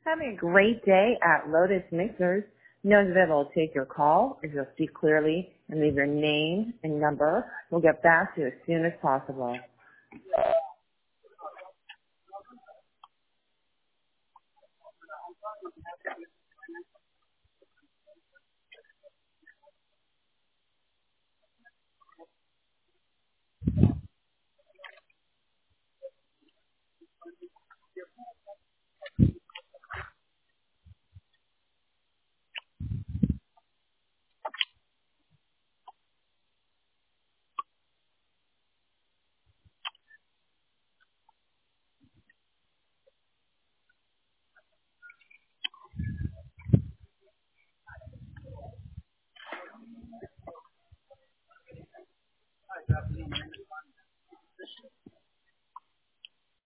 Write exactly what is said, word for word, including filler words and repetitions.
Having a great day at Lotus Mixers. Know that it'll take your call if you'll speak clearly and leave your name and number. We'll get back to you as soon as possible.